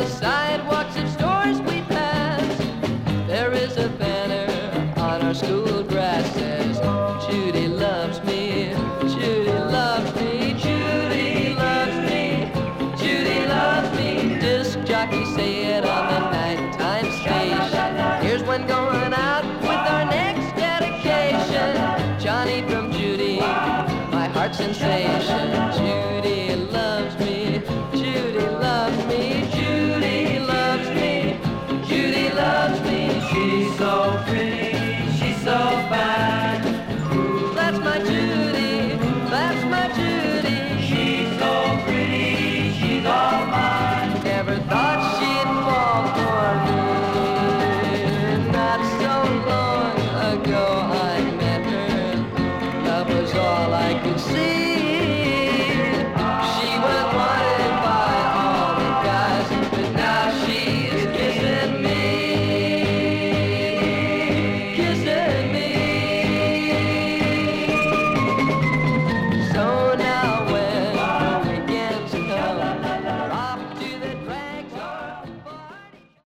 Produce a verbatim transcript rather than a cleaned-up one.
the sidewalks of stores we pass, there is a banner on our school grass says, Judy loves me, Judy loves me, Judy loves me, Judy loves me. Disc jockeys say it on the nighttime station. Here's one going out with our next dedication. Johnny from Judy, my heart sensation.